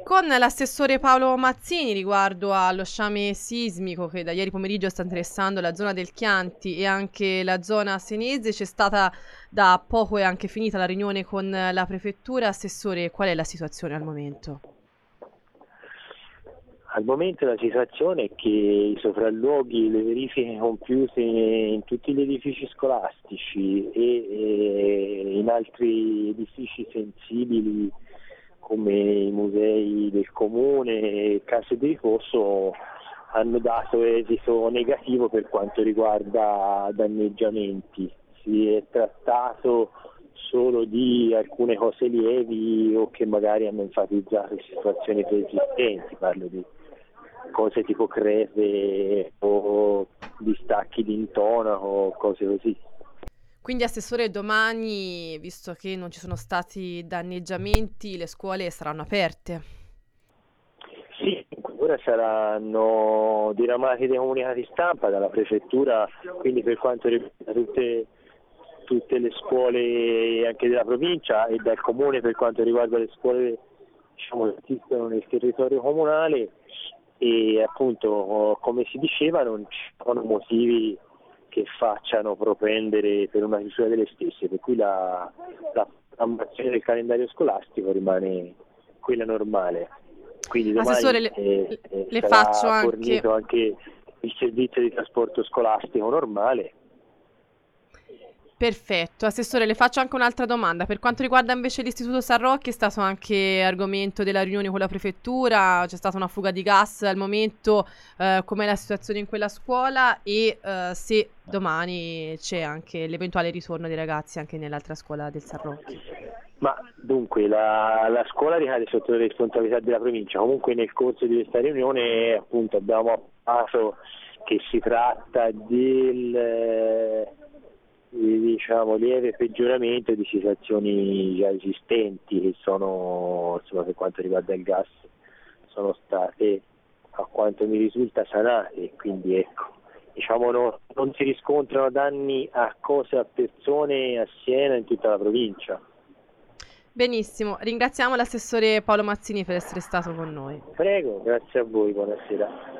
con l'assessore Paolo Mazzini riguardo allo sciame sismico che da ieri pomeriggio sta interessando la zona del Chianti e anche la zona senese. C'è stata da poco e anche finita la riunione con la prefettura. Assessore, qual è la situazione al momento? Al momento la situazione è che i sopralluoghi, le verifiche compiute in tutti gli edifici scolastici e in altri edifici sensibili come i musei del comune e case di riposo hanno dato esito negativo per quanto riguarda danneggiamenti. Si è trattato solo di alcune cose lievi o che magari hanno enfatizzato situazioni preesistenti, parlo di cose tipo crepe o distacchi di intonaco o cose così. Quindi, Assessore, domani, visto che non ci sono stati danneggiamenti, le scuole saranno aperte? Sì, ora saranno diramati dei comunicati stampa dalla prefettura, quindi per quanto riguarda tutte le scuole anche della provincia e dal comune per quanto riguarda le scuole che esistono nel territorio comunale, e appunto come si diceva non ci sono motivi che facciano propendere per una chiusura delle stesse, per cui la programmazione del calendario scolastico rimane quella normale. Quindi Assessore, domani le faccio sarà anche... fornito anche il servizio di trasporto scolastico normale. Perfetto. Assessore, le faccio anche un'altra domanda. Per quanto riguarda invece l'Istituto San Rocchi, è stato anche argomento della riunione con la prefettura, c'è stata una fuga di gas al momento, com'è la situazione in quella scuola e se domani c'è anche l'eventuale ritorno dei ragazzi anche nell'altra scuola del San Rocchi. Ma dunque la scuola ricade sotto le responsabilità della provincia. Comunque nel corso di questa riunione appunto abbiamo appreso che si tratta del lieve peggioramento di situazioni già esistenti che sono, insomma, per quanto riguarda il gas, sono state, a quanto mi risulta, sanate, quindi ecco, diciamo non si riscontrano danni a cose, a persone a Siena e in tutta la provincia. Benissimo, ringraziamo l'assessore Paolo Mazzini per essere stato con noi. Prego, grazie a voi, buonasera.